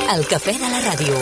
El cafè de la ràdio.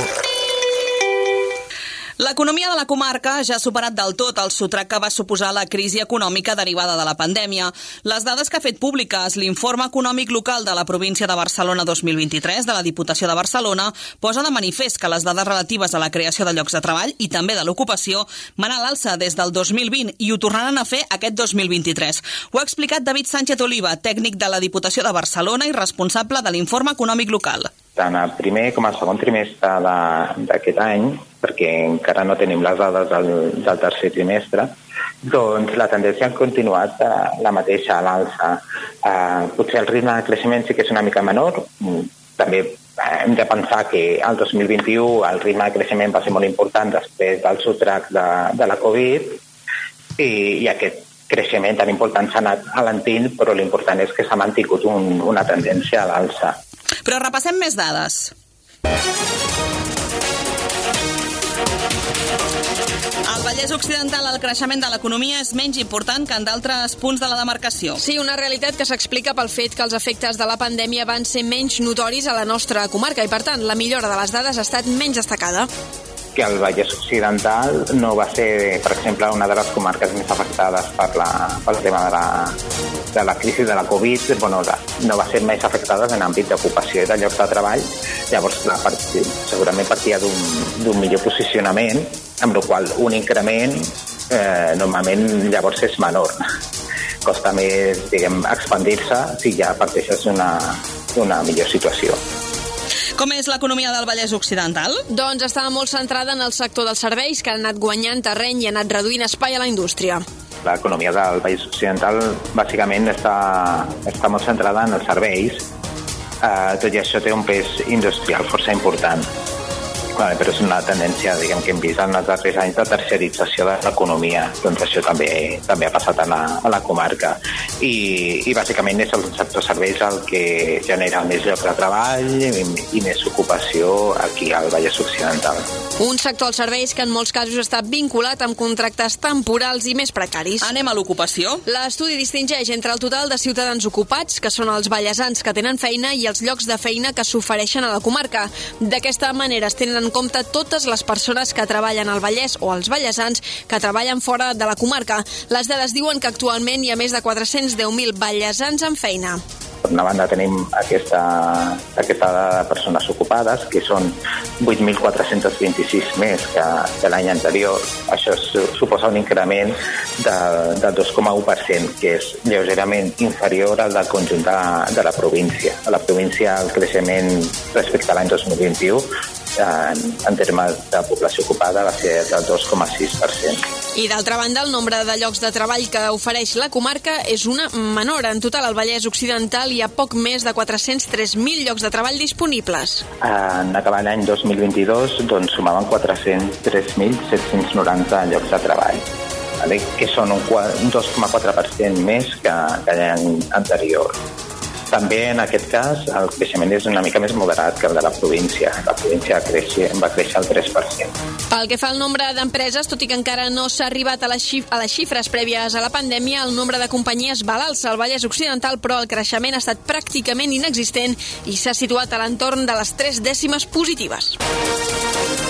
L'economia de la comarca ja ha superat del tot el sotrac que va suposar la crisi econòmica derivada de la pandèmia. Les dades que ha fet públiques l'Informe Econòmic Local de la província de Barcelona 2023 de la Diputació de Barcelona posa de manifest que les dades relatives a la creació de llocs de treball i també de l'ocupació van a l'alça des del 2020 i ho tornaran a fer aquest 2023. Ho ha explicat David Sánchez Oliva, tècnic de la Diputació de Barcelona i responsable de l'Informe Econòmic Local. Tant el primer com el segon trimestre d'aquest any, perquè encara no tenim les dades del tercer trimestre, doncs la tendència ha continuat la mateixa a l'alça. Potser el ritme de creixement sí que és una mica menor. També hem de pensar que el 2021 el ritme de creixement va ser molt important després del sotrac de la Covid i aquest creixement tan important s'ha anat alentint, però l'important és que s'ha mantingut una tendència a l'alça. Però repassem més dades. Al Vallès Occidental el creixement de l'economia és menys important que en d'altres punts de la demarcació. Sí, una realitat que s'explica pel fet que els efectes de la pandèmia van ser menys notoris a la nostra comarca i, per tant, la millora de les dades ha estat menys destacada. Que el Vallès Occidental no va ser, per exemple, una de les comarques més afectades pel tema de la crisi de la Covid, no va ser més afectada en àmbit d'ocupació i de llocs de treball. Llavors, segurament partia d'un millor posicionament, amb la qual un increment normalment llavors és menor. Costa més, expandir-se si ja parteixes d'una millor situació. Com és l'economia del Vallès Occidental? Doncs està molt centrada en el sector dels serveis, que ha anat guanyant terreny i ha anat reduint espai a la indústria. L'economia del Vallès Occidental bàsicament està molt centrada en els serveis, tot i això té un pes industrial força important. Però és una tendència que hem vist en els darrers anys de terciarització de l'economia. Doncs això també ha passat a la comarca. I bàsicament és el sector serveis el que genera més llocs de treball i més ocupació aquí al Vallès Occidental. Un sector als serveis que en molts casos està vinculat amb contractes temporals i més precaris. Anem a l'ocupació. L'estudi distingeix entre el total de ciutadans ocupats, que són els vallesans que tenen feina, i els llocs de feina que s'ofereixen a la comarca. D'aquesta manera es tenen en compte totes les persones que treballen al Vallès o els vallesans que treballen fora de la comarca. Les dades diuen que actualment hi ha més de 410.000 vallesans en feina. Per una banda tenim aquesta dada de persones ocupades, que són 8.426 més que l'any anterior. Això suposa un increment del 2,1%, que és lleugerament inferior al del conjunt de la província. A la província el creixement respecte a l'any 2021 en termes de població ocupada va ser del 2,6%. I d'altra banda, el nombre de llocs de treball que ofereix la comarca és una menor. En total, al Vallès Occidental hi ha poc més de 403.000 llocs de treball disponibles. En acabar l'any 2022, doncs sumaven 403.790 llocs de treball, que són un 2,4% més que l'any anterior. També, en aquest cas, el creixement és una mica més moderat que el de la província. La província va créixer al 3%. Pel que fa al nombre d'empreses, tot i que encara no s'ha arribat a les xifres prèvies a la pandèmia, el nombre de companyies va a l'alça al Vallès Occidental, però el creixement ha estat pràcticament inexistent i s'ha situat a l'entorn de les 3 dècimes positives.